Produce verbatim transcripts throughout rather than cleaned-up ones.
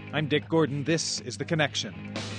I'm Dick Gordon. This is The Connection.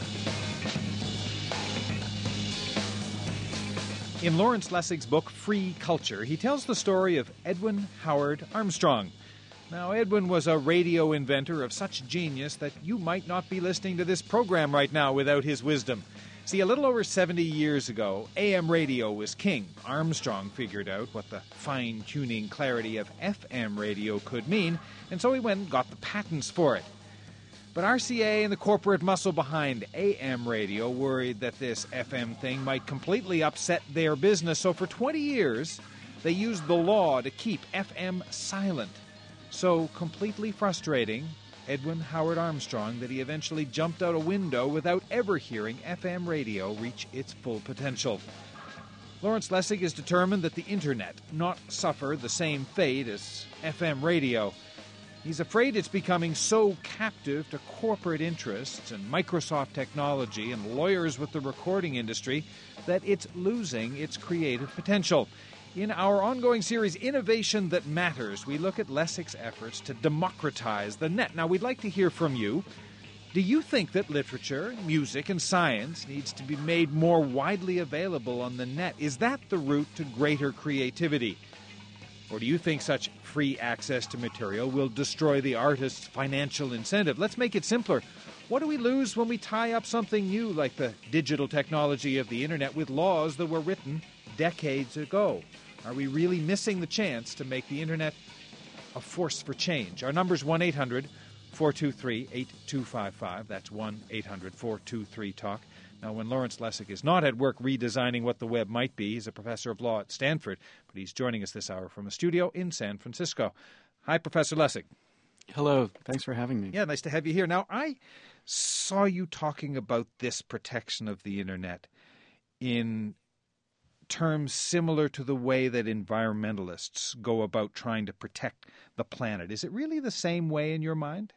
In Lawrence Lessig's book, Free Culture, he tells the story of Edwin Howard Armstrong. Now, Edwin was a radio inventor of such genius that you might not be listening to this program right now without his wisdom. See, a little over seventy years ago, A M radio was king. Armstrong figured out what the fine-tuning clarity of F M radio could mean, and so he went and got the patents for it. But R C A and the corporate muscle behind A M radio worried that this F M thing might completely upset their business, so for twenty years, they used the law to keep F M silent. So completely frustrating, Edwin Howard Armstrong, that he eventually jumped out a window without ever hearing F M radio reach its full potential. Lawrence Lessig is determined that the Internet not suffer the same fate as F M radio. He's afraid it's becoming so captive to corporate interests and Microsoft technology and lawyers with the recording industry that it's losing its creative potential. In our ongoing series, Innovation That Matters, we look at Lessig's efforts to democratize the net. Now, we'd like to hear from you. Do you think that literature, music, and science needs to be made more widely available on the net? Is that the route to greater creativity? Or do you think such free access to material will destroy the artist's financial incentive? Let's make it simpler. What do we lose when we tie up something new like the digital technology of the Internet with laws that were written decades ago? Are we really missing the chance to make the Internet a force for change? Our number's one eight hundred four two three eight two five five. That's one eight hundred four two three talk. Now, when Lawrence Lessig is not at work redesigning what the web might be, he's a professor of law at Stanford, but he's joining us this hour from a studio in San Francisco. Hi, Professor Lessig. Hello. Thanks for having me. Yeah, nice to have you here. Now, I saw you talking about this protection of the Internet in terms similar to the way that environmentalists go about trying to protect the planet. Is it really the same way in your mind?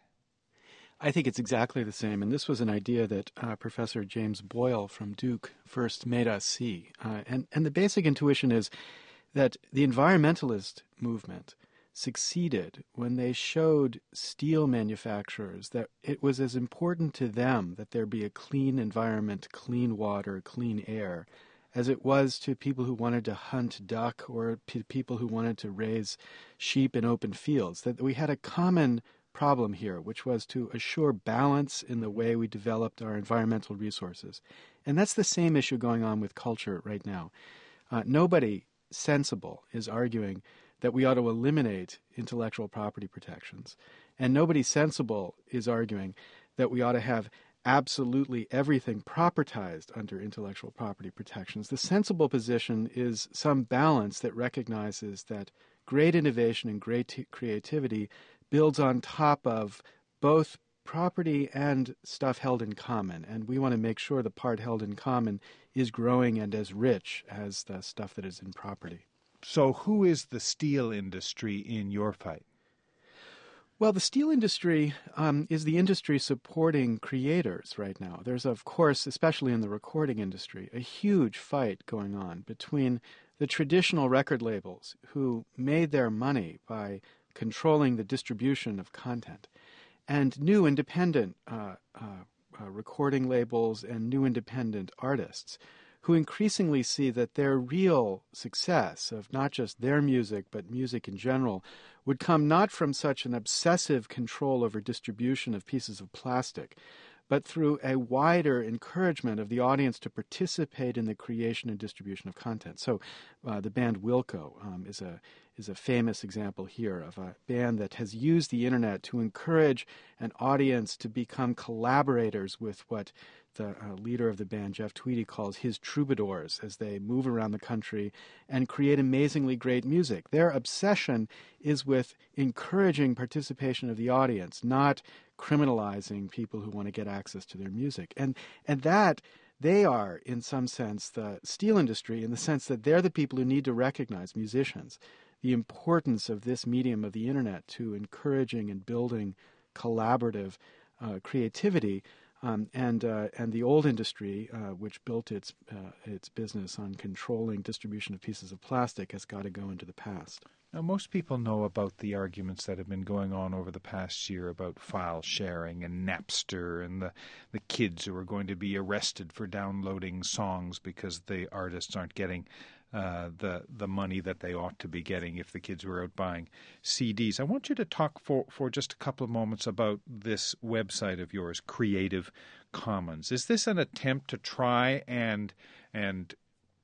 I think it's exactly the same, and this was an idea that uh, Professor James Boyle from Duke first made us see. Uh, and, and the basic intuition is that the environmentalist movement succeeded when they showed steel manufacturers that it was as important to them that there be a clean environment, clean water, clean air, as it was to people who wanted to hunt duck or p- people who wanted to raise sheep in open fields, that we had a common problem here, which was to assure balance in the way we developed our environmental resources. And that's the same issue going on with culture right now. Uh, nobody sensible is arguing that we ought to eliminate intellectual property protections. And nobody sensible is arguing that we ought to have absolutely everything propertized under intellectual property protections. The sensible position is some balance that recognizes that great innovation and great t- creativity builds on top of both property and stuff held in common. And we want to make sure the part held in common is growing and as rich as the stuff that is in property. So who is the steel industry in your fight? Well, the steel industry um, is the industry supporting creators right now. There's, of course, especially in the recording industry, a huge fight going on between the traditional record labels who made their money by controlling the distribution of content, and new independent uh, uh, uh, recording labels and new independent artists who increasingly see that their real success of not just their music, but music in general, would come not from such an obsessive control over distribution of pieces of plastic, but through a wider encouragement of the audience to participate in the creation and distribution of content. So uh, the band Wilco um, is a is a famous example here of a band that has used the Internet to encourage an audience to become collaborators with what the uh, leader of the band, Jeff Tweedy, calls his troubadours as they move around the country and create amazingly great music. Their obsession is with encouraging participation of the audience, not criminalizing people who want to get access to their music. And and that, they are, in some sense, the steel industry in the sense that they're the people who need to recognize, musicians, the importance of this medium of the Internet to encouraging and building collaborative uh, creativity. Um, and uh, and the old industry, uh, which built its uh, its business on controlling distribution of pieces of plastic, has got to go into the past. Now, most people know about the arguments that have been going on over the past year about file sharing and Napster and the, the kids who are going to be arrested for downloading songs because the artists aren't getting uh, the the money that they ought to be getting if the kids were out buying C Ds. I want you to talk for, for just a couple of moments about this website of yours, Creative Commons. Is this an attempt to try and and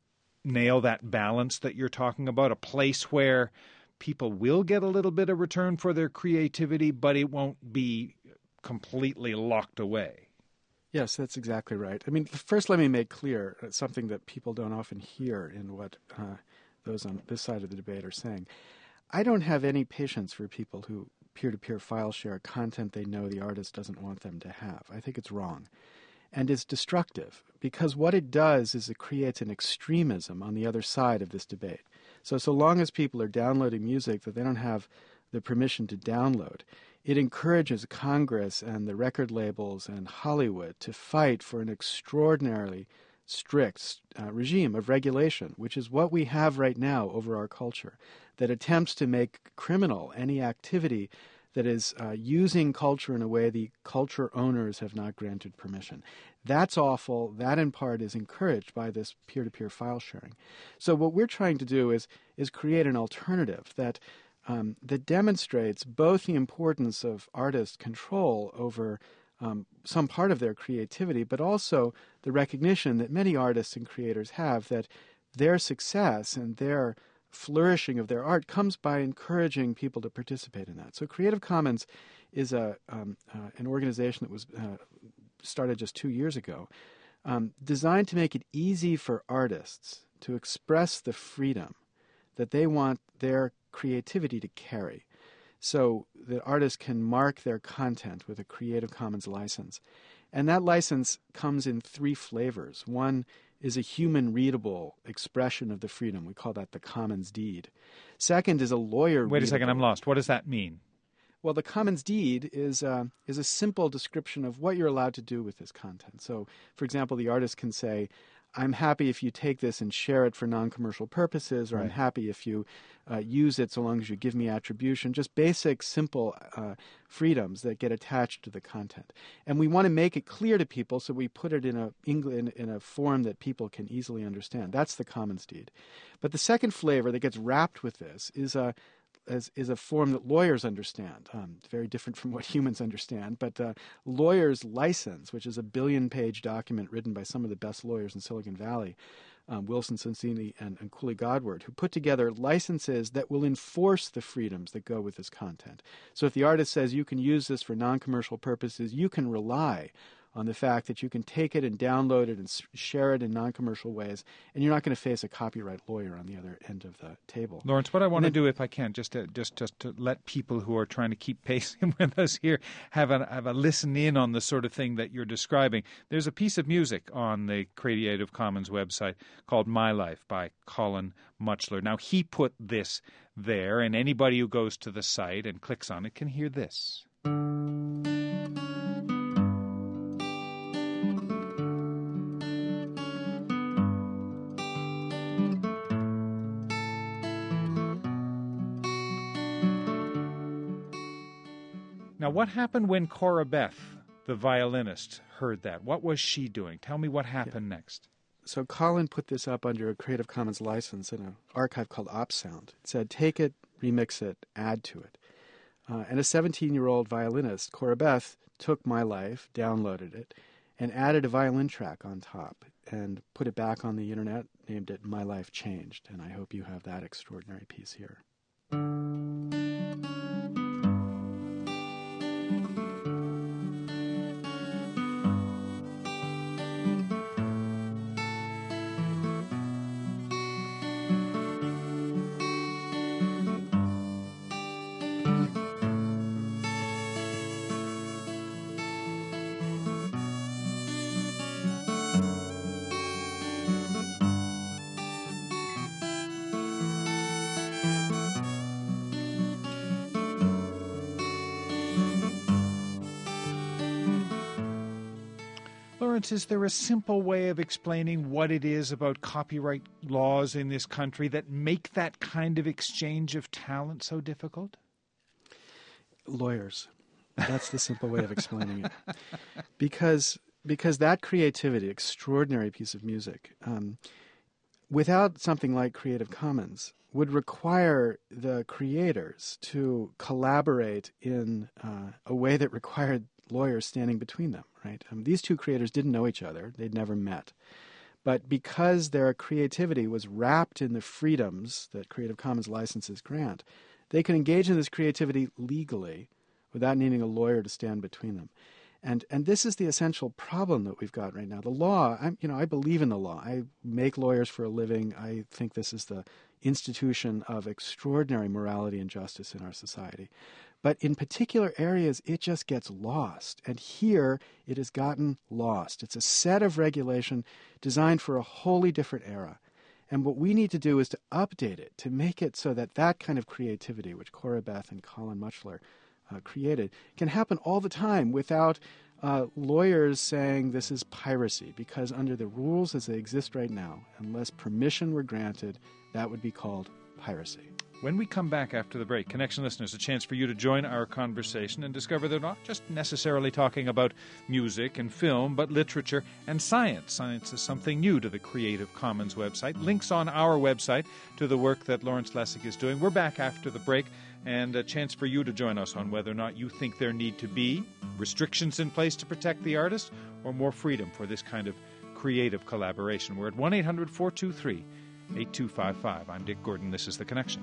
nail that balance that you're talking about, a place where people will get a little bit of return for their creativity, but it won't be completely locked away? Yes, that's exactly right. I mean, first let me make clear uh, something that people don't often hear in what uh, those on this side of the debate are saying. I don't have any patience for people who peer-to-peer file share content they know the artist doesn't want them to have. I think it's wrong. And it's destructive, because what it does is it creates an extremism on the other side of this debate. So, so long as people are downloading music that they don't have the permission to download, it encourages Congress and the record labels and Hollywood to fight for an extraordinarily strict uh, regime of regulation, which is what we have right now over our culture, that attempts to make criminal any activity that is uh, using culture in a way the culture owners have not granted permission. That's awful. That, in part, is encouraged by this peer-to-peer file sharing. So what we're trying to do is is create an alternative that um, that demonstrates both the importance of artists' control over um, some part of their creativity, but also the recognition that many artists and creators have that their success and their flourishing of their art comes by encouraging people to participate in that. So Creative Commons is a um, uh, an organization that was uh, started just two years ago, um, designed to make it easy for artists to express the freedom that they want their creativity to carry. So the artists can mark their content with a Creative Commons license. And that license comes in three flavors. One is a human-readable expression of the freedom. We call that the Commons Deed. Second is a lawyer. Wait a second, I'm lost. What does that mean? Well, the Commons Deed is uh, is a simple description of what you're allowed to do with this content. So, for example, the artist can say, I'm happy if you take this and share it for non-commercial purposes, or right. I'm happy if you uh, use it so long as you give me attribution, just basic, simple uh, freedoms that get attached to the content. And we want to make it clear to people, so we put it in a, in, in a form that people can easily understand. That's the Commons Deed. But the second flavor that gets wrapped with this is a Is, is a form that lawyers understand. Um, it's very different from what humans understand, but uh, lawyers' license, which is a billion-page document written by some of the best lawyers in Silicon Valley, um, Wilson Sonsini and, and Cooley Godward, who put together licenses that will enforce the freedoms that go with this content. So if the artist says you can use this for non-commercial purposes, you can rely on the fact that you can take it and download it and share it in non-commercial ways, and you're not going to face a copyright lawyer on the other end of the table. Lawrence, what I want then, to do, if I can, just to, just just to let people who are trying to keep pace with us here have a have a listen in on the sort of thing that you're describing. There's a piece of music on the Creative Commons website called "My Life" by Colin Muchler. Now, he put this there, and anybody who goes to the site and clicks on it can hear this. Now, what happened when Cora Beth, the violinist, heard that? What was she doing? Tell me what happened yeah. next. So Colin put this up under a Creative Commons license in an archive called OpSound. It said, take it, remix it, add to it. Uh, and a seventeen-year-old violinist, Cora Beth, took My Life, downloaded it, and added a violin track on top and put it back on the internet, named it My Life Changed. And I hope you have that extraordinary piece here. Lawrence, is there a simple way of explaining what it is about copyright laws in this country that make that kind of exchange of talent so difficult? Lawyers. That's the simple way of explaining it. Because because that creativity, extraordinary piece of music, um, without something like Creative Commons, would require the creators to collaborate in uh, a way that required lawyers standing between them, right? Um, these two creators didn't know each other. They'd never met. But because their creativity was wrapped in the freedoms that Creative Commons licenses grant, they could engage in this creativity legally without needing a lawyer to stand between them. And and this is the essential problem that we've got right now. The law, I'm, you know, I believe in the law. I make lawyers for a living. I think this is the institution of extraordinary morality and justice in our society. But in particular areas, it just gets lost. And here, it has gotten lost. It's a set of regulation designed for a wholly different era. And what we need to do is to update it, to make it so that that kind of creativity, which Cora Beth and Colin Mutchler uh, created, can happen all the time without uh, lawyers saying this is piracy. Because under the rules as they exist right now, unless permission were granted, that would be called piracy. When we come back after the break, Connection listeners, a chance for you to join our conversation and discover they're not just necessarily talking about music and film, but literature and science. Science is something new to the Creative Commons website. Links on our website to the work that Lawrence Lessig is doing. We're back after the break, and a chance for you to join us on whether or not you think there need to be restrictions in place to protect the artist or more freedom for this kind of creative collaboration. We're at one eight hundred four two three eight two five five. I'm Dick Gordon. This is The Connection.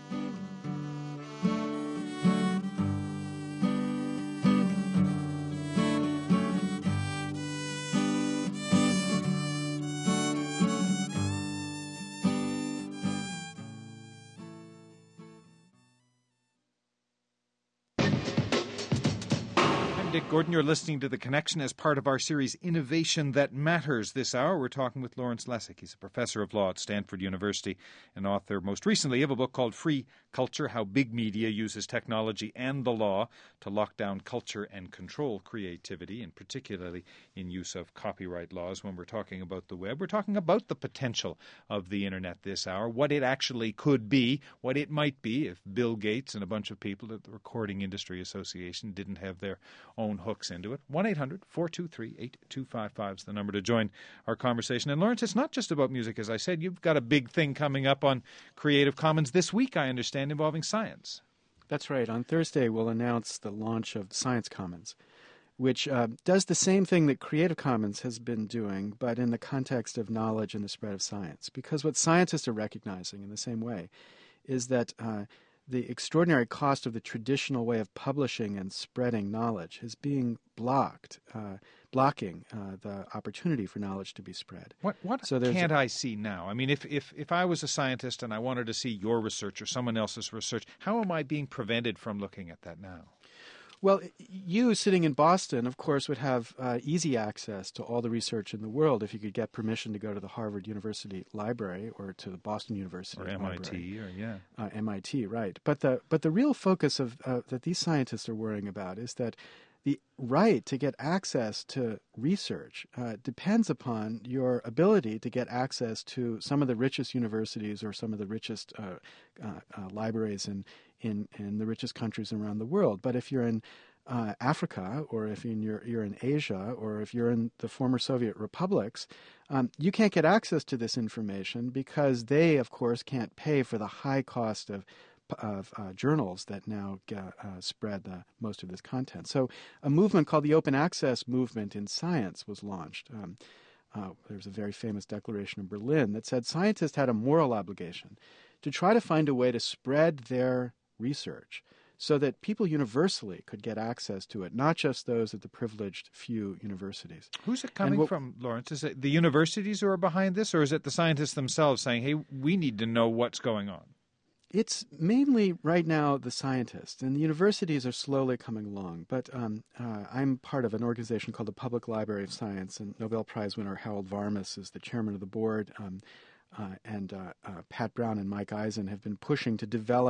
Dick Gordon, you're listening to The Connection as part of our series Innovation That Matters. This hour, we're talking with Lawrence Lessig. He's a professor of law at Stanford University and author, most recently, of a book called Free Culture, How Big Media Uses Technology and the Law to Lock Down Culture and Control Creativity, and particularly in use of copyright laws. When we're talking about the web, we're talking about the potential of the Internet this hour, what it actually could be, what it might be if Bill Gates and a bunch of people at the Recording Industry Association didn't have their own hooks into it. one eight hundred four two three eight two five five is the number to join our conversation. And Lawrence, it's not just about music, as I said. You've got a big thing coming up on Creative Commons this week, I understand, involving science. That's right. On Thursday, we'll announce the launch of Science Commons, which uh, does the same thing that Creative Commons has been doing, but in the context of knowledge and the spread of science. Because what scientists are recognizing in the same way is that uh, the extraordinary cost of the traditional way of publishing and spreading knowledge is being blocked, uh, blocking uh, the opportunity for knowledge to be spread. What, what so can't I see now? I mean, if, if, if I was a scientist and I wanted to see your research or someone else's research, how am I being prevented from looking at that now? Well, you sitting in Boston, of course, would have uh, easy access to all the research in the world if you could get permission to go to the Harvard University Library or to the Boston University or M I T, Library. or yeah, uh, M I T, right? But the but the real focus of uh, that these scientists are worrying about is that the right to get access to research uh, depends upon your ability to get access to some of the richest universities or some of the richest uh, uh, uh, libraries in, in, in the richest countries around the world. But if you're in uh, Africa, or if in you're, you're in Asia, or if you're in the former Soviet republics, um, you can't get access to this information because they, of course, can't pay for the high cost of of uh, journals that now uh, uh, spread the, most of this content. So a movement called the Open Access Movement in Science was launched. Um, uh, there was a very famous declaration in Berlin that said scientists had a moral obligation to try to find a way to spread their research so that people universally could get access to it, not just those at the privileged few universities. Who's it coming what, from, Lawrence? Is it the universities who are behind this, or is it the scientists themselves saying, hey, we need to know what's going on? It's mainly right now the scientists, and the universities are slowly coming along. But um, uh, I'm part of an organization called the Public Library of Science, and Nobel Prize winner Harold Varmus is the chairman of the board, um, uh, and uh, uh, Pat Brown and Mike Eisen have been pushing to develop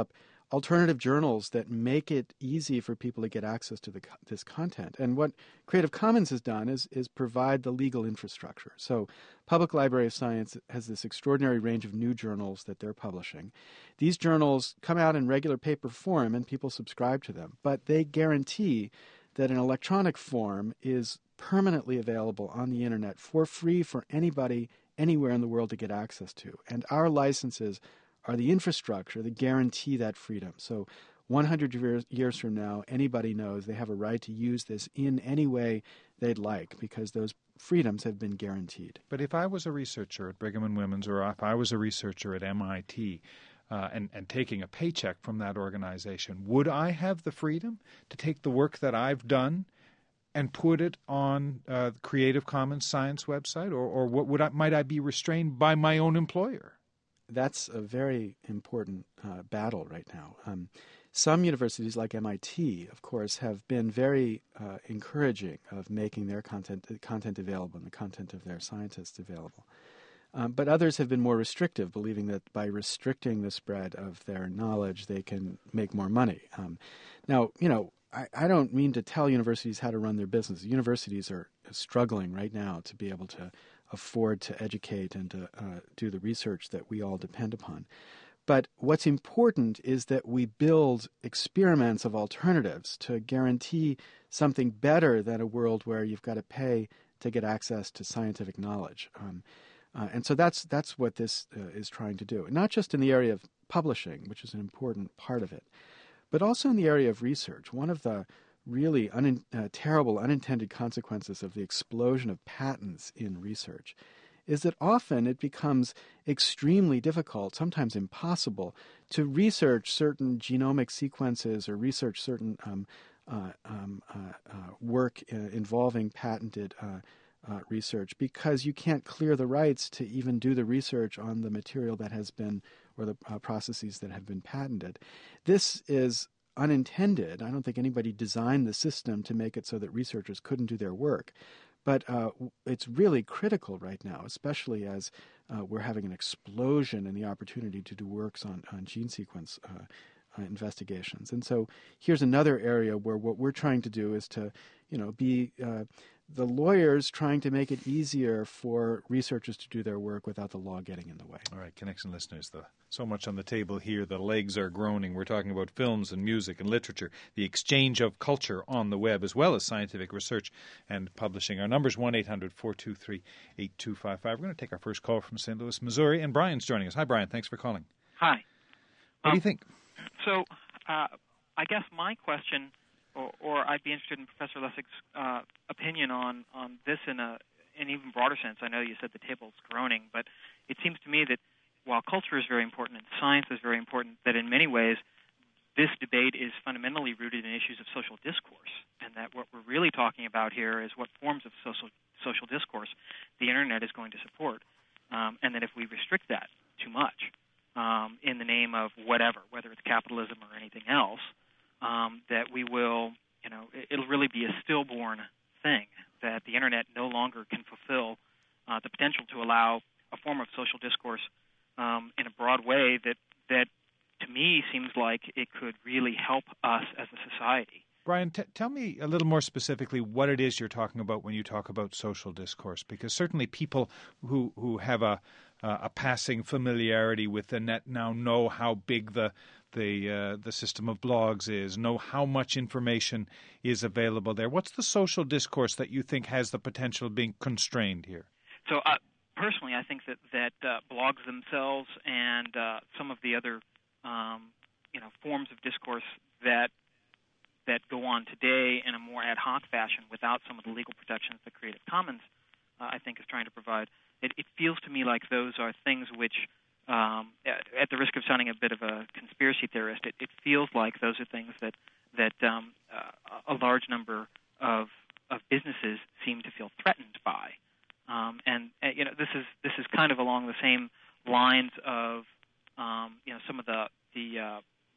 alternative journals that make it easy for people to get access to the, this content. And what Creative Commons has done is, is provide the legal infrastructure. So Public Library of Science has this extraordinary range of new journals that they're publishing. These journals come out in regular paper form and people subscribe to them, but they guarantee that an electronic form is permanently available on the internet for free for anybody anywhere in the world to get access to. And our licenses are the infrastructure that guarantee that freedom. So one hundred years from now, anybody knows they have a right to use this in any way they'd like because those freedoms have been guaranteed. But if I was a researcher at Brigham and Women's, or if I was a researcher at M I T, uh, and, and taking a paycheck from that organization, would I have the freedom to take the work that I've done and put it on uh, the Creative Commons Science website, or, or what would I, might I be restrained by my own employer? That's a very important uh, battle right now. Um, some universities like M I T, of course, have been very uh, encouraging of making their content content available and the content of their scientists available. Um, but others have been more restrictive, believing that by restricting the spread of their knowledge, they can make more money. Um, now, you know, I, I don't mean to tell universities how to run their business. Universities are struggling right now to be able to afford to educate and to uh, do the research that we all depend upon. But what's important is that we build experiments of alternatives to guarantee something better than a world where you've got to pay to get access to scientific knowledge. Um, uh, and so that's that's what this uh, is trying to do, not just in the area of publishing, which is an important part of it, but also in the area of research. One of the really un- uh, terrible unintended consequences of the explosion of patents in research is that often it becomes extremely difficult, sometimes impossible, to research certain genomic sequences or research certain um, uh, um, uh, uh, work uh, involving patented uh, uh, research because you can't clear the rights to even do the research on the material that has been, or the uh, processes that have been patented. This is unintended. I don't think anybody designed the system to make it so that researchers couldn't do their work. But uh, it's really critical right now, especially as uh, we're having an explosion in the opportunity to do works on, on gene sequence uh, uh, investigations. And so here's another area where what we're trying to do is to, you know, be uh, the lawyers trying to make it easier for researchers to do their work without the law getting in the way. All right, Connection listeners, the, so much on the table here. The legs are groaning. We're talking about films and music and literature, the exchange of culture on the web, as well as scientific research and publishing. Our number is one eight hundred four two three eight two five five. We're going to take our first call from Saint Louis, Missouri, and Brian's joining us. Hi, Brian. Thanks for calling. Hi. What um, do you think? So uh, I guess my question, or, or I'd be interested in Professor Lessig's uh, opinion on, on this in a in even broader sense. I know you said the table's groaning, but it seems to me that while culture is very important and science is very important, that in many ways this debate is fundamentally rooted in issues of social discourse, and that what we're really talking about here is what forms of social social discourse the Internet is going to support, um, and that if we restrict that too much um, in the name of whatever, whether it's capitalism or anything else, um, that we will, you know, it'll really be a stillborn thing, that the Internet no longer can fulfill uh, the potential to allow a form of social discourse um, in a broad way that, that, to me, seems like it could really help us as a society. Brian, t- tell me a little more specifically what it is you're talking about when you talk about social discourse, because certainly people who, who have a uh, a passing familiarity with the net now know how big the the uh, the system of blogs is, know how much information is available there. What's the social discourse that you think has the potential of being constrained here? So uh, personally, I think that, that uh, blogs themselves and uh, some of the other um, you know forms of discourse that that go on today in a more ad hoc fashion without some of the legal protections that Creative Commons, uh, I think, is trying to provide. It, it feels to me like those are things which, um, at, at the risk of sounding a bit of a conspiracy theorist, it, it feels like those are things that that um, uh, a large number of of businesses seem to feel threatened by. Um, and uh, you know, this is this is kind of along the same lines of um, you know some of the the uh,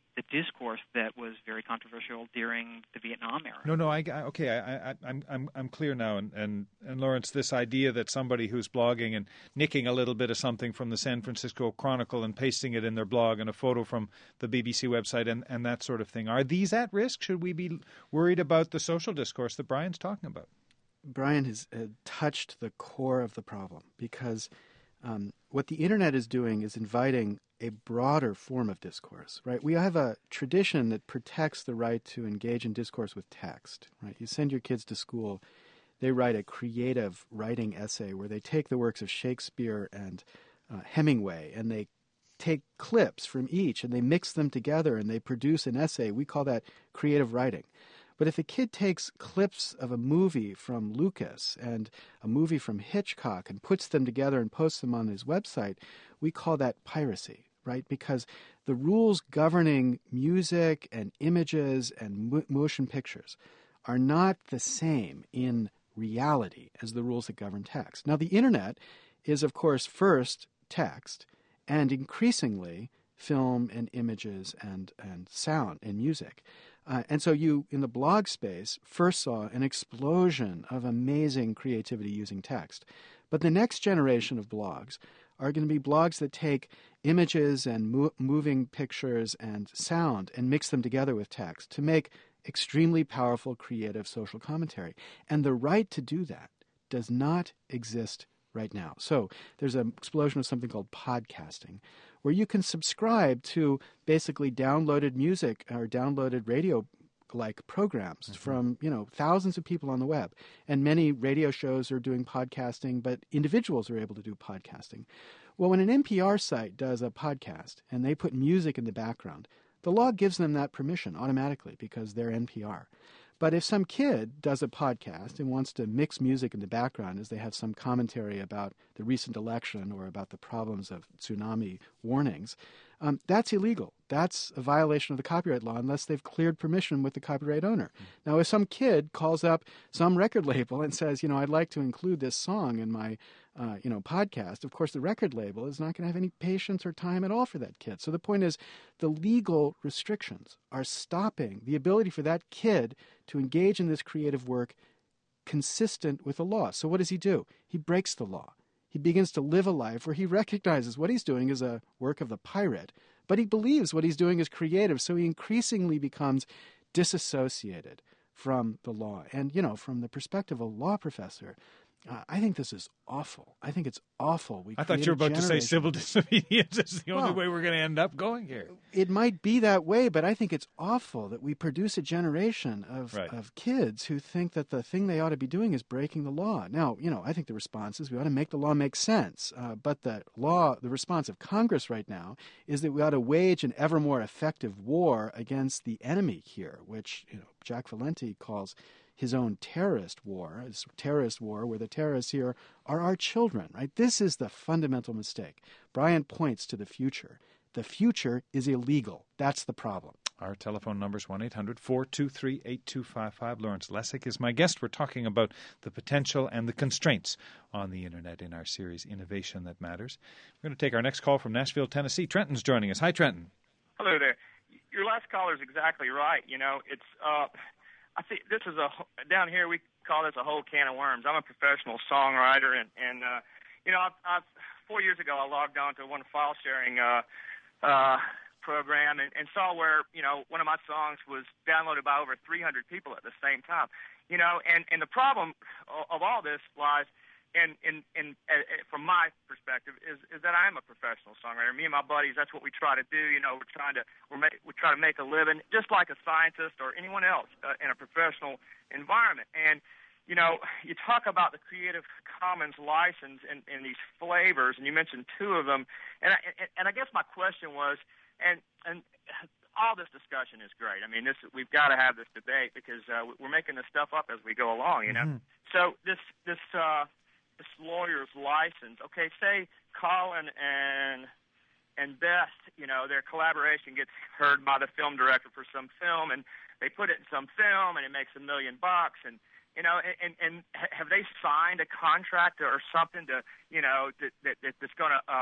the discourse that was very controversial during the Vietnam era. No, no, I, I okay, I, I, I'm, I'm, I'm clear now. And, and, and Lawrence, this idea that somebody who's blogging and nicking a little bit of something from the San Francisco Chronicle and pasting it in their blog and a photo from the B B C website and, and that sort of thing, are these at risk? Should we be worried about the social discourse that Brian's talking about? Brian has uh, touched the core of the problem, because um, what the Internet is doing is inviting a broader form of discourse, right? We have a tradition that protects the right to engage in discourse with text, right? You send your kids to school, they write a creative writing essay where they take the works of Shakespeare and uh, Hemingway, and they take clips from each, and they mix them together, and they produce an essay. We call that creative writing. But if a kid takes clips of a movie from Lucas and a movie from Hitchcock and puts them together and posts them on his website, we call that piracy, right? Because the rules governing music and images and mo- motion pictures are not the same in reality as the rules that govern text. Now, the Internet is, of course, first text and increasingly film and images and, and sound and music. Uh, and so you, in the blog space, first saw an explosion of amazing creativity using text. But the next generation of blogs are going to be blogs that take images and mo- moving pictures and sound and mix them together with text to make extremely powerful, creative social commentary. And the right to do that does not exist right now. So there's an explosion of something called podcasting, where you can subscribe to basically downloaded music or downloaded radio-like programs mm-hmm. from, you know, thousands of people on the web. And many radio shows are doing podcasting, but individuals are able to do podcasting. Well, when an N P R site does a podcast and they put music in the background, the law gives them that permission automatically because they're N P R. But if some kid does a podcast and wants to mix music in the background as they have some commentary about the recent election or about the problems of tsunami warnings, um, that's illegal. That's a violation of the copyright law unless they've cleared permission with the copyright owner. Mm. Now, if some kid calls up some record label and says, you know, I'd like to include this song in my Uh, you know, podcast, of course, the record label is not going to have any patience or time at all for that kid. So the point is, the legal restrictions are stopping the ability for that kid to engage in this creative work consistent with the law. So what does he do? He breaks the law. He begins to live a life where he recognizes what he's doing is a work of the pirate, but he believes what he's doing is creative, so he increasingly becomes disassociated from the law. And, you know, from the perspective of a law professor, Uh, I think this is awful. I think it's awful. We I thought you were about to say civil disobedience is the only well, way we're going to end up going here. It might be that way, but I think it's awful that we produce a generation of, right. of kids who think that the thing they ought to be doing is breaking the law. Now, you know, I think the response is we ought to make the law make sense. Uh, but the law, the response of Congress right now is that we ought to wage an ever more effective war against the enemy here, which, you know, Jack Valenti calls his own terrorist war, his terrorist war where the terrorists here are our children, right? This is the fundamental mistake. Brian points to the future. The future is illegal. That's the problem. Our telephone number is one eight hundred four two three eight two five five. Lawrence Lessig is my guest. We're talking about the potential and the constraints on the Internet in our series, Innovation That Matters. We're going to take our next call from Nashville, Tennessee. Trenton's joining us. Hi, Trenton. Hello there. Your last caller is exactly right. You know, it's... Uh, I think this is a down here we call this a whole can of worms. I'm a professional songwriter, and and uh, you know, I've, I've, four years ago I logged on to one file sharing uh, uh, program and, and saw where you know one of my songs was downloaded by over three hundred people at the same time. You know, and and the problem of all this lies. And, and, and uh, from my perspective, is, is that I am a professional songwriter. Me and my buddies, that's what we try to do. You know, we're trying to we're make, we try to make a living, just like a scientist or anyone else uh, in a professional environment. And you know, you talk about the Creative Commons license and, and these flavors, and you mentioned two of them. And I, and I guess my question was, and and all this discussion is great. I mean, this we've got to have this debate because uh, we're making this stuff up as we go along. You know, mm-hmm. so this this. Uh, This lawyer's license. Okay, say Colin and and Beth, you know, their collaboration gets heard by the film director for some film, and they put it in some film, and it makes a million bucks, and you know, and and have they signed a contract or something to, you know, that, that that's going to uh,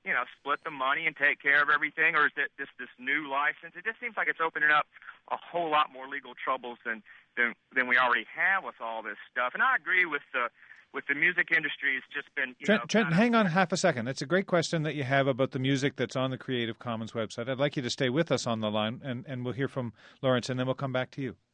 you know, split the money and take care of everything, or is it just this new license? It just seems like it's opening up a whole lot more legal troubles than than, than we already have with all this stuff. And I agree with the with the music industry. It's just been, you Trent, know, Trenton, kinda, hang on half a second. It's a great question that you have about the music that's on the Creative Commons website. I'd like you to stay with us on the line, and, and we'll hear from Lawrence, and then we'll come back to you.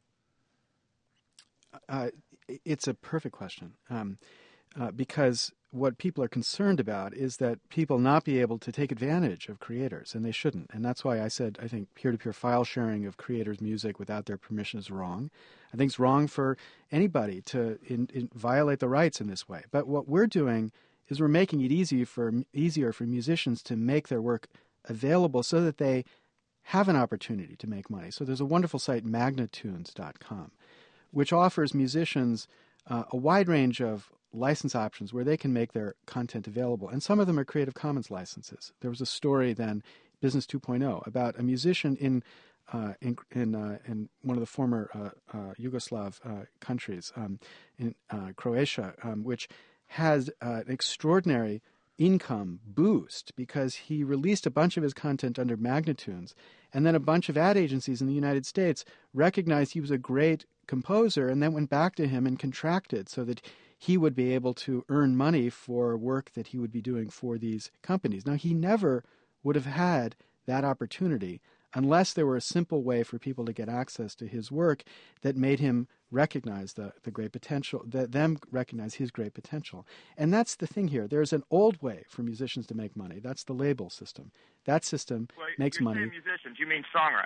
Uh, it's a perfect question, um, uh, because what people are concerned about is that people not be able to take advantage of creators, and they shouldn't. And that's why I said I think peer-to-peer file sharing of creators' music without their permission is wrong. I think it's wrong for anybody to in, in violate the rights in this way. But what we're doing is we're making it easy for easier for musicians to make their work available so that they have an opportunity to make money. So there's a wonderful site, magnatunes dot com, which offers musicians uh, a wide range of license options where they can make their content available. And some of them are Creative Commons licenses. There was a story then, Business two point oh, about a musician in uh, in in, uh, in one of the former uh, uh, Yugoslav uh, countries, um, in uh, Croatia, um, which has uh, an extraordinary income boost because he released a bunch of his content under Magnatunes, and then a bunch of ad agencies in the United States recognized he was a great composer and then went back to him and contracted so that he would be able to earn money for work that he would be doing for these companies. Now, he never would have had that opportunity unless there were a simple way for people to get access to his work that made him recognize the, the great potential, that them recognize his great potential. And that's the thing here. There's an old way for musicians to make money. That's the label system. That system well, makes you're money. saying musicians, you mean songwriters?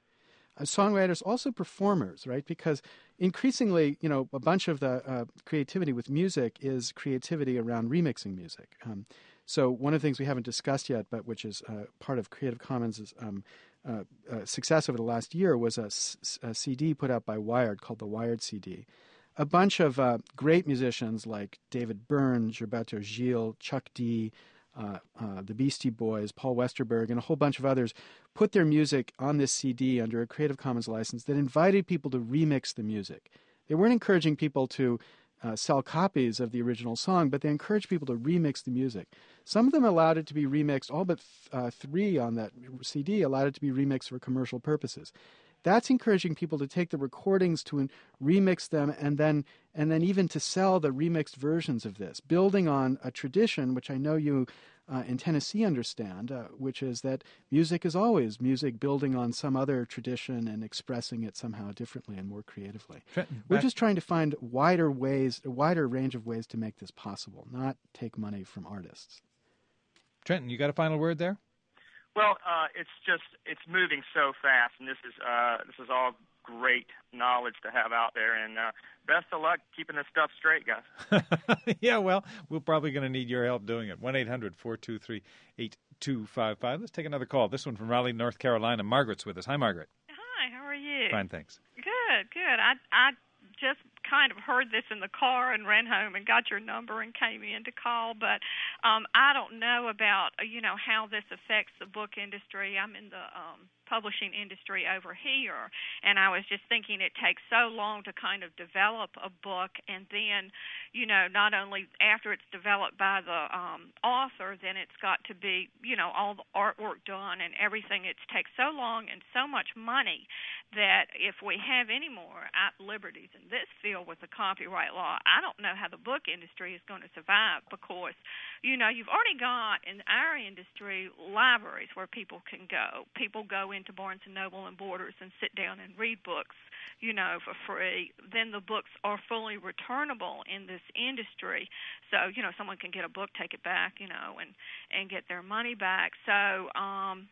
Uh, songwriters, also performers, right? Because increasingly, you know, a bunch of the uh, creativity with music is creativity around remixing music. Um, so one of the things we haven't discussed yet, but which is uh, part of Creative Commons' um, uh, uh, success over the last year, was a, s- a C D put out by Wired called the Wired C D. A bunch of uh, great musicians like David Byrne, Gilberto Gil, Chuck D, Uh, uh, the Beastie Boys, Paul Westerberg, and a whole bunch of others put their music on this C D under a Creative Commons license that invited people to remix the music. They weren't encouraging people to uh, sell copies of the original song, but they encouraged people to remix the music. Some of them allowed it to be remixed, all but th- uh, three on that C D allowed it to be remixed for commercial purposes. That's encouraging people to take the recordings to remix them and then and then even to sell the remixed versions of this, building on a tradition which I know you uh, in Tennessee understand, uh, which is that music is always music building on some other tradition and expressing it somehow differently and more creatively. Trenton, We're back- just trying to find wider ways, a wider range of ways to make this possible, not take money from artists. Trenton, you got a final word there? Well, uh, it's just it's moving so fast, and this is uh, this is all great knowledge to have out there. And uh, best of luck keeping this stuff straight, guys. Yeah, well, we're probably going to need your help doing it. one eight hundred four two three eight two five five. Let's take another call. This one from Raleigh, North Carolina. Margaret's with us. Hi, Margaret. Hi, how are you? Fine, thanks. Good, good. I I just kind of heard this in the car and ran home and got your number and came in to call, but um, I don't know about, you know, how this affects the book industry. I'm in the um, publishing industry over here, and I was just thinking it takes so long to kind of develop a book, and then, you know, not only after it's developed by the um, author, then it's got to be, you know, all the artwork done and everything. It takes so long and so much money that if we have any more at liberties in this field with the copyright law, I don't know how the book industry is going to survive because, you know, you've already got in our industry libraries where people can go. People go into Barnes and Noble and Borders and sit down and read books, you know, for free. Then the books are fully returnable in this industry. So, you know, someone can get a book, take it back, you know, and, and get their money back. So, um,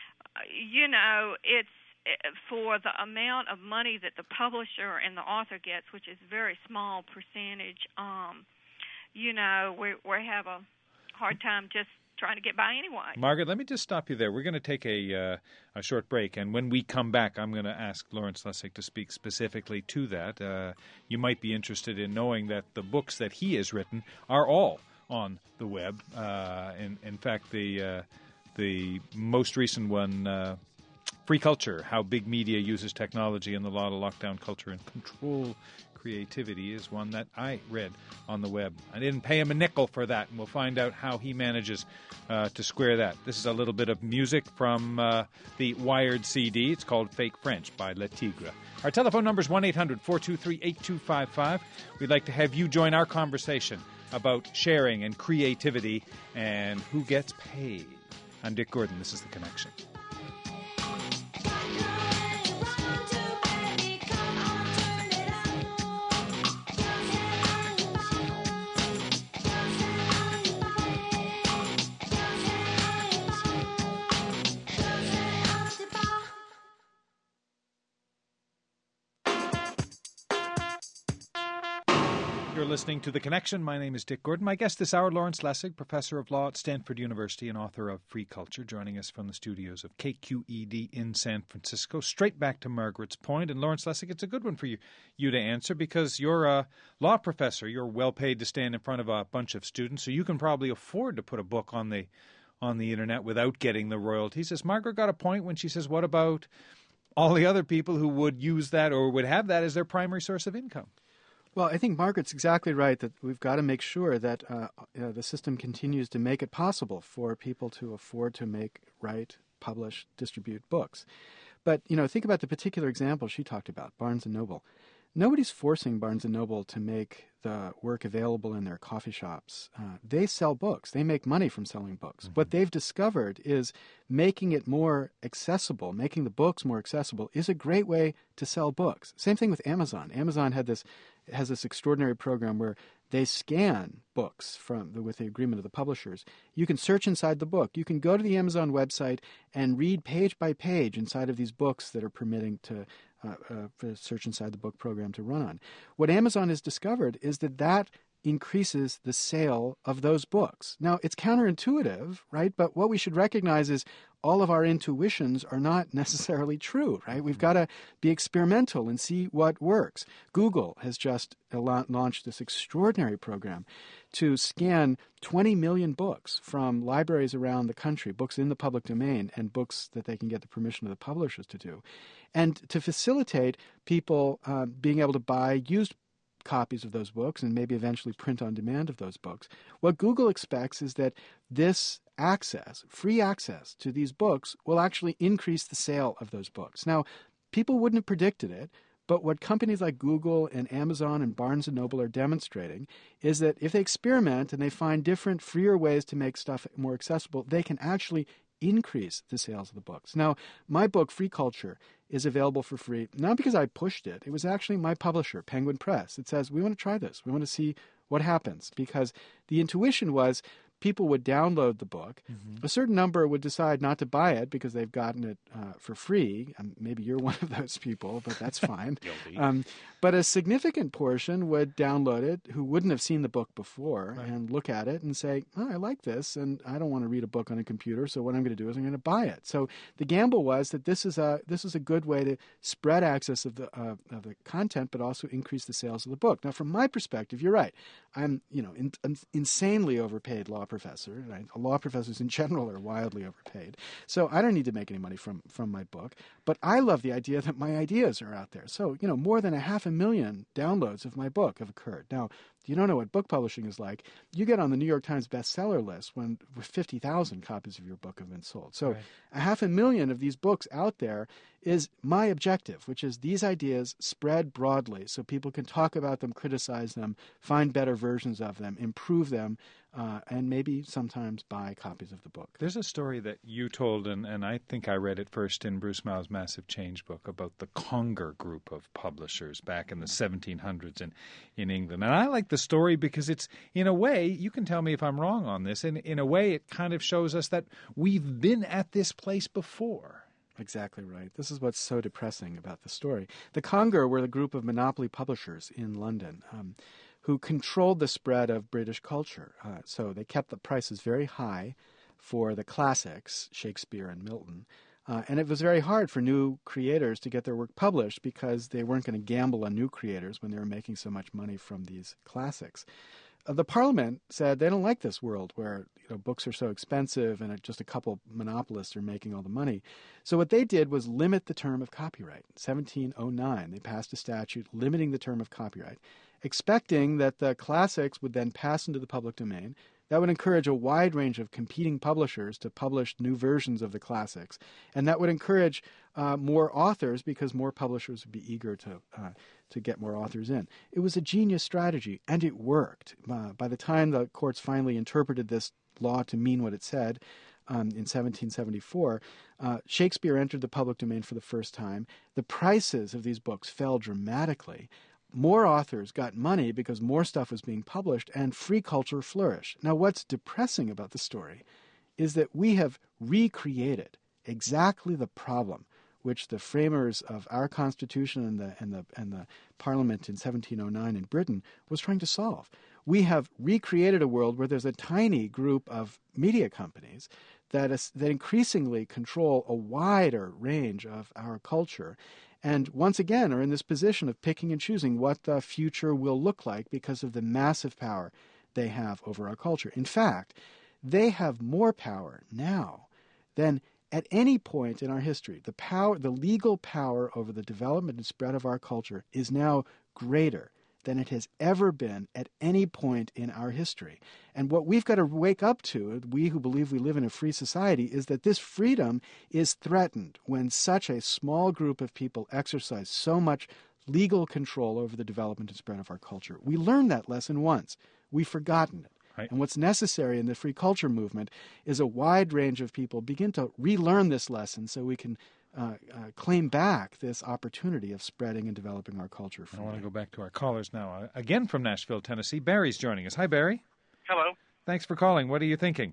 you know, it's, for the amount of money that the publisher and the author gets, which is a very small percentage, um, you know, we we have a hard time just trying to get by anyway. Margaret, let me just stop you there. We're going to take a uh, a short break, and when we come back, I'm going to ask Lawrence Lessig to speak specifically to that. Uh, you might be interested in knowing that the books that he has written are all on the web. Uh, in, in fact, the uh, the most recent one, uh, Free Culture, How Big Media Uses Technology and the Law to Lock Down Culture and Control Creativity, is one that I read on the web. I didn't pay him a nickel for that, and we'll find out how he manages uh, to square that. This is a little bit of music from uh, the Wired C D. It's called Fake French by Le Tigre. Our telephone number is one eight hundred four two three eight two five five. We'd like to have you join our conversation about sharing and creativity and who gets paid. I'm Dick Gordon. This is The Connection. You're listening to The Connection. My name is Dick Gordon. My guest this hour, Lawrence Lessig, professor of law at Stanford University and author of Free Culture, joining us from the studios of K Q E D in San Francisco. Straight back to Margaret's point. And Lawrence Lessig, it's a good one for you, you to answer because you're a law professor. You're well paid to stand in front of a bunch of students, so you can probably afford to put a book on the on the internet without getting the royalties. Has Margaret got a point when she says, what about all the other people who would use that or would have that as their primary source of income? Well, I think Margaret's exactly right that we've got to make sure that uh, uh, the system continues to make it possible for people to afford to make, write, publish, distribute books. But, you know, think about the particular example she talked about, Barnes and Noble. Nobody's forcing Barnes and Noble to make the work available in their coffee shops. Uh, they sell books. They make money from selling books. Mm-hmm. What they've discovered is making it more accessible, making the books more accessible is a great way to sell books. Same thing with Amazon. Amazon had this has this extraordinary program where they scan books from the, with the agreement of the publishers. You can search inside the book. You can go to the Amazon website and read page by page inside of these books that are permitting to uh, uh, for search inside the book program to run on. What Amazon has discovered is that that increases the sale of those books. Now, it's counterintuitive, right? But what we should recognize is all of our intuitions are not necessarily true, right? We've got to be experimental and see what works. Google has just launched this extraordinary program to scan twenty million books from libraries around the country, books in the public domain and books that they can get the permission of the publishers to do, and to facilitate people uh, being able to buy used copies of those books and maybe eventually print on demand of those books. What Google expects is that this access, free access to these books, will actually increase the sale of those books. Now, people wouldn't have predicted it, but what companies like Google and Amazon and Barnes and Noble are demonstrating is that if they experiment and they find different, freer ways to make stuff more accessible, they can actually increase the sales of the books. Now, my book, Free Culture, is available for free, not because I pushed it. It was actually my publisher, Penguin Press. It says, we want to try this. We want to see what happens, because the intuition was people would download the book. Mm-hmm. A certain number would decide not to buy it because they've gotten it uh, for free. Um, maybe you're one of those people, but that's fine. um, but a significant portion would download it who wouldn't have seen the book before, right, and look at it and say, oh, I like this, and I don't want to read a book on a computer, so what I'm going to do is I'm going to buy it. So the gamble was that this is a this is a good way to spread access of the uh, of the content, but also increase the sales of the book. Now, from my perspective, you're right. I'm you know in, in, insanely overpaid law professor. Right? Law professors in general are wildly overpaid. So I don't need to make any money from, from my book. But I love the idea that my ideas are out there. So, you know, more than a half a million downloads of my book have occurred. Now, you don't know what book publishing is like. You get on the New York Times bestseller list when fifty thousand copies of your book have been sold. So right, a half a million of these books out there is my objective, which is these ideas spread broadly so people can talk about them, criticize them, find better versions of them, improve them, uh, and maybe sometimes buy copies of the book. There's a story that you told, and, and I think I read it first in Bruce Mau's Massive Change book, about the Conger group of publishers back in the seventeen hundreds in, in England. And I like the story because it's, in a way, you can tell me if I'm wrong on this, in, in a way it kind of shows us that we've been at this place before. Exactly right. This is what's so depressing about the story. The Conger were the group of monopoly publishers in London um, who controlled the spread of British culture. Uh, so they kept the prices very high for the classics, Shakespeare and Milton. Uh, and it was very hard for new creators to get their work published because they weren't going to gamble on new creators when they were making so much money from these classics. uh, the Parliament said they don't like this world where you know books are so expensive and just a couple monopolists are making all the money. So what they did was limit the term of copyright. In seventeen oh nine, they passed a statute limiting the term of copyright, expecting that the classics would then pass into the public domain. That would encourage a wide range of competing publishers to publish new versions of the classics. And that would encourage uh, more authors because more publishers would be eager to uh, to get more authors in. It was a genius strategy, and it worked. Uh, by the time the courts finally interpreted this law to mean what it said um, in seventeen seventy-four, uh, Shakespeare entered the public domain for the first time. The prices of these books fell dramatically. More authors got money because more stuff was being published, and free culture flourished. Now, what's depressing about the story is that we have recreated exactly the problem which the framers of our Constitution and the and the and the Parliament in seventeen oh nine in Britain was trying to solve. We have recreated a world where there's a tiny group of media companies that is, that increasingly control a wider range of our culture, and once again are in this position of picking and choosing what the future will look like because of the massive power they have over our culture. In fact, they have more power now than at any point in our history. The power, the legal power over the development and spread of our culture is now greater than it has ever been at any point in our history. And what we've got to wake up to, we who believe we live in a free society, is that this freedom is threatened when such a small group of people exercise so much legal control over the development and spread of our culture. We learned that lesson once. We've forgotten it. Right. And what's necessary in the free culture movement is a wide range of people begin to relearn this lesson so we can uh, uh, claim back this opportunity of spreading and developing our culture. I want to go back to our callers now. Uh, again from Nashville, Tennessee. Barry's joining us. Hi, Barry. Hello. Thanks for calling. What are you thinking?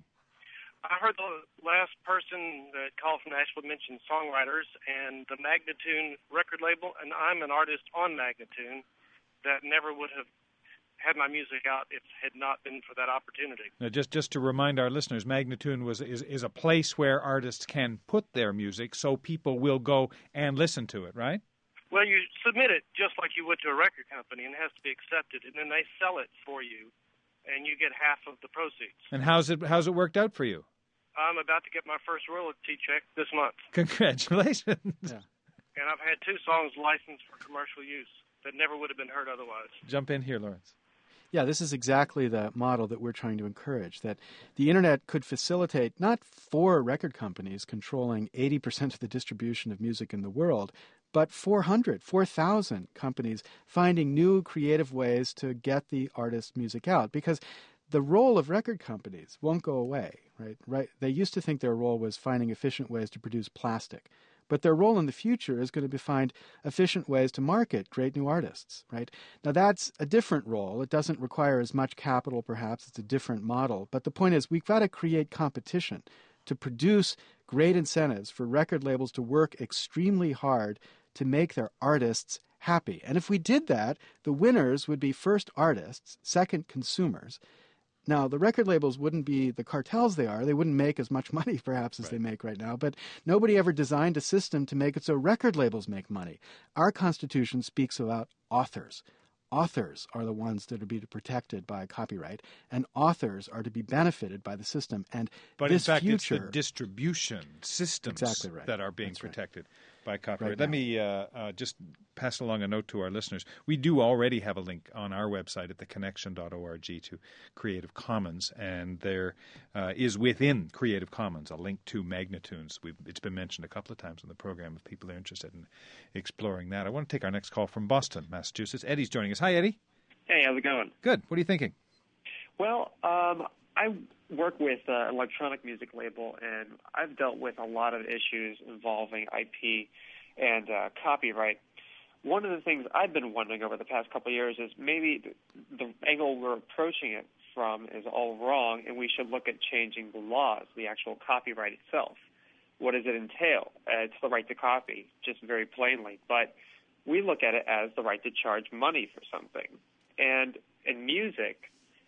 I heard the last person that called from Nashville mention songwriters and the Magnatune record label, and I'm an artist on Magnatune that never would have had my music out if it had not been for that opportunity. Now, just just to remind our listeners, Magnatune was is, is a place where artists can put their music so people will go and listen to it, right? Well, you submit it just like you would to a record company, and it has to be accepted, and then they sell it for you, and you get half of the proceeds. And how's it how's it worked out for you? I'm about to get my first royalty check this month. Congratulations. Yeah. And I've had two songs licensed for commercial use that never would have been heard otherwise. Jump in here, Lawrence. Yeah, this is exactly the model that we're trying to encourage, that the Internet could facilitate not four record companies controlling eighty percent of the distribution of music in the world, but four hundred, four thousand companies finding new creative ways to get the artist's music out. Because the role of record companies won't go away, right? Right? They used to think their role was finding efficient ways to produce plastic. But their role in the future is going to be find efficient ways to market great new artists, right? Now, that's a different role. It doesn't require as much capital, perhaps. It's a different model. But the point is, we've got to create competition to produce great incentives for record labels to work extremely hard to make their artists happy. And if we did that, the winners would be first artists, second consumers. Now, the record labels wouldn't be the cartels they are. They wouldn't make as much money, perhaps, as right. they make right now. But nobody ever designed a system to make it so record labels make money. Our Constitution speaks about authors. Authors are the ones that are to be protected by copyright, and authors are to be benefited by the system. And but this in fact, future, it's the distribution systems exactly right. that are being That's protected. Right. By copyright. Right Let me uh, uh, just pass along a note to our listeners. We do already have a link on our website at the connection dot org to Creative Commons, and there uh, is within Creative Commons a link to Magnatunes. We've, it's been mentioned a couple of times in the program if people are interested in exploring that. I want to take our next call from Boston, Massachusetts. Eddie's joining us. Hi, Eddie. Hey, how's it going? Good. What are you thinking? Well, um, I work with an electronic music label, and I've dealt with a lot of issues involving I P and uh, copyright. One of the things I've been wondering over the past couple of years is maybe the, the angle we're approaching it from is all wrong, and we should look at changing the laws, the actual copyright itself. What does it entail? Uh, it's the right to copy, just very plainly. But we look at it as the right to charge money for something. And in music,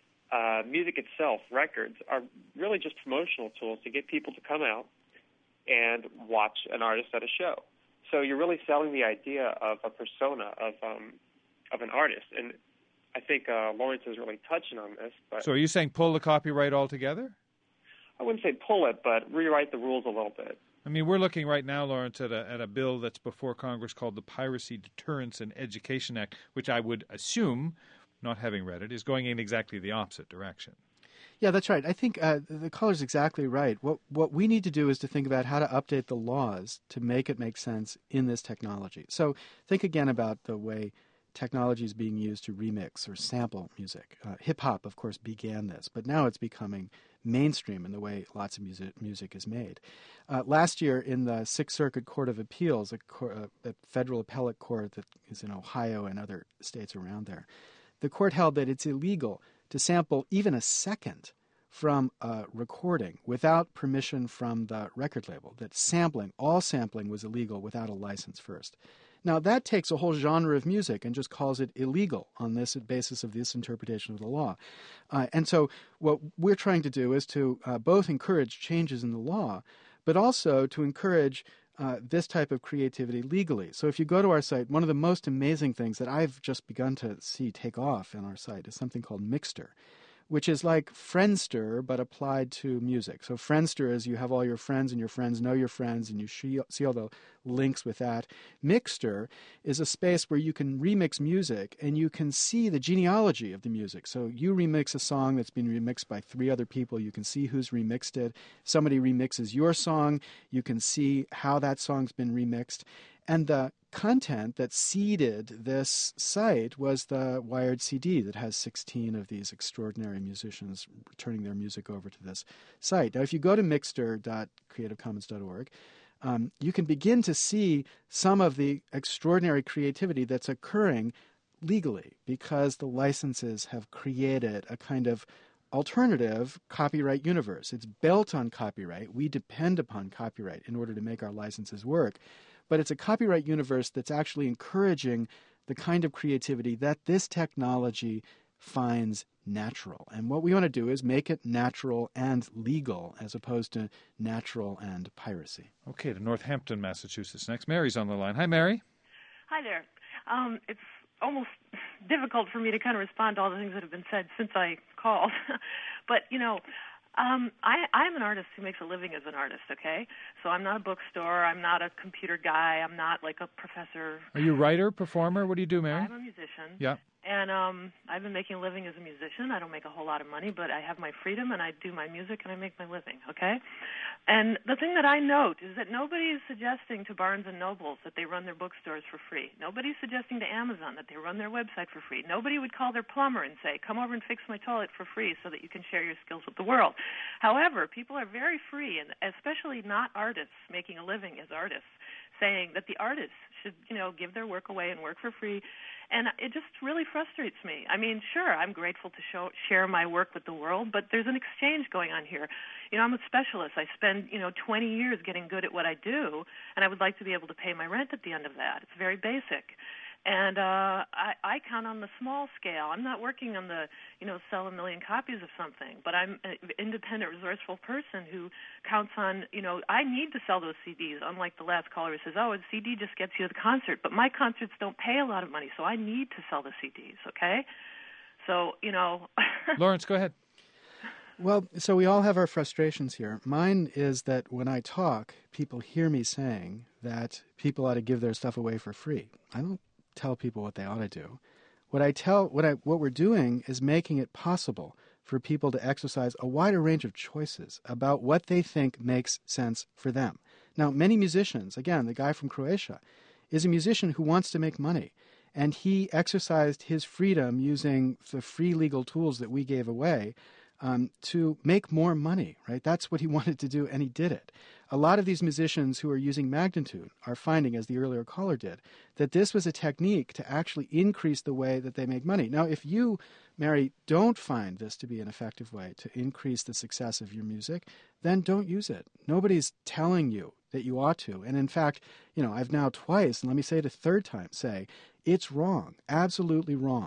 Uh, music itself, records, are really just promotional tools to get people to come out and watch an artist at a show. So you're really selling the idea of a persona of um, of an artist. And I think uh, Lawrence is really touching on this. But so are you saying pull the copyright altogether? I wouldn't say pull it, but rewrite the rules a little bit. I mean, we're looking right now, Lawrence, at a, at a bill that's before Congress called the Piracy Deterrence and Education Act, which I would assume, not having read it, is going in exactly the opposite direction. Yeah, that's right. I think uh, the caller's exactly right. What what we need to do is to think about how to update the laws to make it make sense in this technology. So think again about the way technology is being used to remix or sample music. Uh, hip-hop, of course, began this, but now it's becoming mainstream in the way lots of music, music is made. Uh, last year in the Sixth Circuit Court of Appeals, a, cor- a federal appellate court that is in Ohio and other states around there, the court held that it's illegal to sample even a second from a recording without permission from the record label, that sampling, all sampling was illegal without a license first. Now, that takes a whole genre of music and just calls it illegal on this basis of this interpretation of the law. Uh, and so what we're trying to do is to uh, both encourage changes in the law, but also to encourage uh, this type of creativity legally. So if you go to our site, one of the most amazing things that I've just begun to see take off in our site is something called Mixter, which is like Friendster, but applied to music. So Friendster is you have all your friends, and your friends know your friends, and you see all the links with that. Mixter is a space where you can remix music, and you can see the genealogy of the music. So you remix a song that's been remixed by three other people. You can see who's remixed it. Somebody remixes your song. You can see how that song's been remixed. And the content that seeded this site was the Wired C D that has sixteen of these extraordinary musicians turning their music over to this site. Now, if you go to mixter dot creative commons dot org, um, you can begin to see some of the extraordinary creativity that's occurring legally because the licenses have created a kind of alternative copyright universe. It's built on copyright. We depend upon copyright in order to make our licenses work. But it's a copyright universe that's actually encouraging the kind of creativity that this technology finds natural. And what we want to do is make it natural and legal as opposed to natural and piracy. Okay, to Northampton, Massachusetts next. Mary's on the line. Hi, Mary. Hi there. Um, it's almost difficult for me to kind of respond to all the things that have been said since I called. But, you know, Um, I, I'm an artist who makes a living as an artist, okay? So I'm not a bookstore. I'm not a computer guy. I'm not like a professor. Are you a writer, performer? What do you do, Mary? I'm a musician. Yeah. And um, I've been making a living as a musician. I don't make a whole lot of money, but I have my freedom, and I do my music, and I make my living, okay? And the thing that I note is that nobody is suggesting to Barnes and Nobles that they run their bookstores for free. Nobody's suggesting to Amazon that they run their website for free. Nobody would call their plumber and say, come over and fix my toilet for free so that you can share your skills with the world. However, people are very free, and especially not artists making a living as artists, saying that the artists should, you know, give their work away and work for free. And it just really frustrates me. I mean, sure, I'm grateful to show, share my work with the world, but there's an exchange going on here. You know, I'm a specialist. I spend, you know, twenty years getting good at what I do, and I would like to be able to pay my rent at the end of that. It's very basic. And uh, I, I count on the small scale. I'm not working on the, you know, sell a million copies of something, but I'm an independent, resourceful person who counts on, you know, I need to sell those C Ds, unlike the last caller who says, oh, a C D just gets you to the concert. But my concerts don't pay a lot of money, so I need to sell the C Ds, okay? So, you know. Lawrence, go ahead. Well, so we all have our frustrations here. Mine is that when I talk, people hear me saying that people ought to give their stuff away for free. I don't tell people what they ought to do. What I tell, what I, what we're doing is making it possible for people to exercise a wider range of choices about what they think makes sense for them. Now, many musicians, again, the guy from Croatia, is a musician who wants to make money, and he exercised his freedom using the free legal tools that we gave away um, to make more money, right? That's what he wanted to do, and he did it. A lot of these musicians who are using Magnatune are finding, as the earlier caller did, that this was a technique to actually increase the way that they make money. Now, if you, Mary, don't find this to be an effective way to increase the success of your music, then don't use it. Nobody's telling you that you ought to. And in fact, you know, I've now twice, and let me say it a third time, say, it's wrong, absolutely wrong,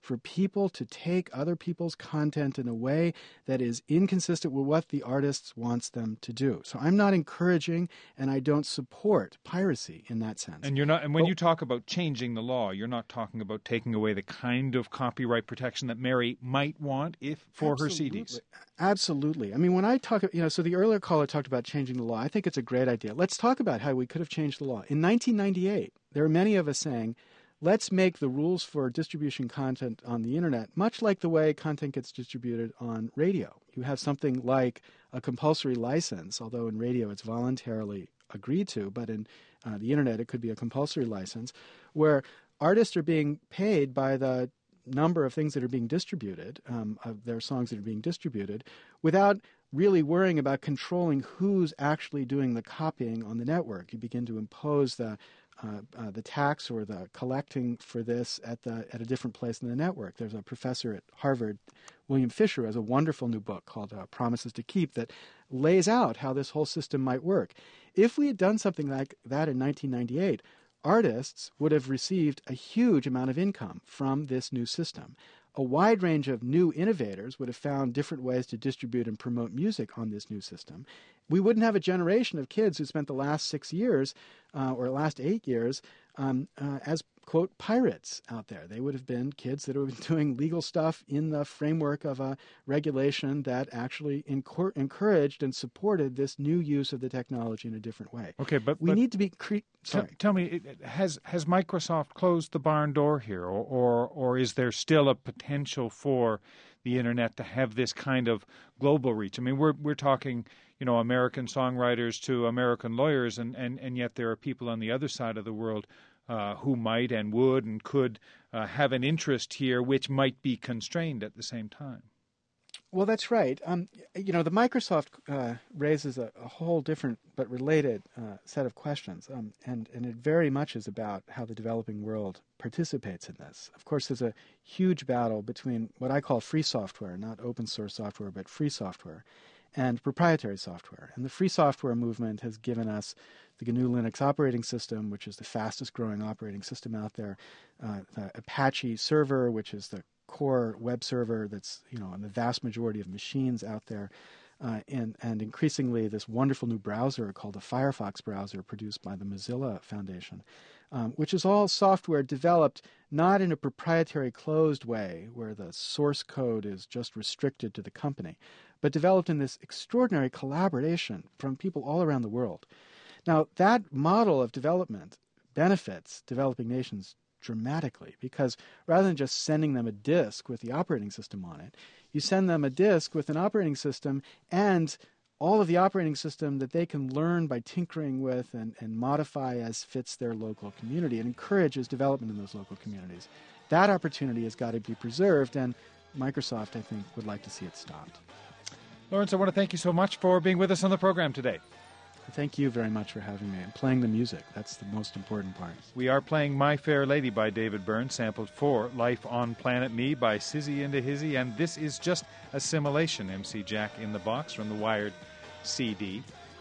for people to take other people's content in a way that is inconsistent with what the artist wants them to do. So I'm not encouraging and I don't support piracy in that sense. And you're not and when but, you talk about changing the law, you're not talking about taking away the kind of copyright protection that Mary might want if for absolutely. her C Ds. Absolutely. I mean, when I talk, you know, so the earlier caller talked about changing the law. I think it's a great idea. Let's talk about how we could have changed the law. In nineteen ninety-eight, there are many of us saying, let's make the rules for distribution content on the internet much like the way content gets distributed on radio. You have something like a compulsory license, although in radio it's voluntarily agreed to, but in uh, the internet it could be a compulsory license, where artists are being paid by the number of things that are being distributed, um, of their songs that are being distributed, without really worrying about controlling who's actually doing the copying on the network. You begin to impose the uh, uh, the tax or the collecting for this at the at a different place in the network. There's a professor at Harvard, William Fisher, who has a wonderful new book called uh, Promises to Keep that lays out how this whole system might work. If we had done something like that in nineteen ninety-eight, artists would have received a huge amount of income from this new system. A wide range of new innovators would have found different ways to distribute and promote music on this new system. We wouldn't have a generation of kids who spent the last six years uh, or last eight years um, uh, as, quote, pirates out there. They would have been kids that have been doing legal stuff in the framework of a regulation that actually encor- encouraged and supported this new use of the technology in a different way. Okay, but we but need to be cre- sorry. T- tell me, has has Microsoft closed the barn door here, or, or or is there still a potential for the internet to have this kind of global reach? I mean, we're we're talking, you know, American songwriters to American lawyers, and, and, and yet there are people on the other side of the world uh, who might and would and could uh, have an interest here, which might be constrained at the same time. Well, that's right. Um, you know, the Microsoft uh, raises a, a whole different but related uh, set of questions, um, and, and it very much is about how the developing world participates in this. Of course, there's a huge battle between what I call free software, not open source software, but free software, and proprietary software. And the free software movement has given us the G N U Linux operating system, which is the fastest growing operating system out there, uh, the Apache server, which is the core web server that's, you know, on the vast majority of machines out there, uh, and, and increasingly this wonderful new browser called the Firefox browser produced by the Mozilla Foundation, um, which is all software developed not in a proprietary closed way where the source code is just restricted to the company, but developed in this extraordinary collaboration from people all around the world. Now, that model of development benefits developing nations dramatically, because rather than just sending them a disk with the operating system on it, you send them a disk with an operating system and all of the operating system that they can learn by tinkering with and, and modify as fits their local community. It encourages development in those local communities. That opportunity has got to be preserved, and Microsoft, I think, would like to see it stopped. Lawrence, I want to thank you so much for being with us on the program today. Thank you very much for having me and playing the music. That's the most important part. We are playing My Fair Lady by David Byrne, sampled for Life on Planet Me by Sizzy and Hizzy, and this is just Assimilation, M C Jack in the Box from the Wired C D.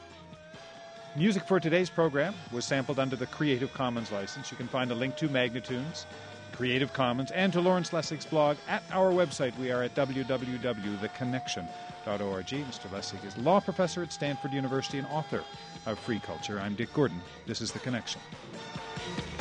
Music for today's program was sampled under the Creative Commons license. You can find a link to Magnatunes, Creative Commons, and to Lawrence Lessig's blog at our website. We are at w w w dot the connection dot org. Mister Lessig is law professor at Stanford University and author of Free Culture. I'm Dick Gordon. This is The Connection.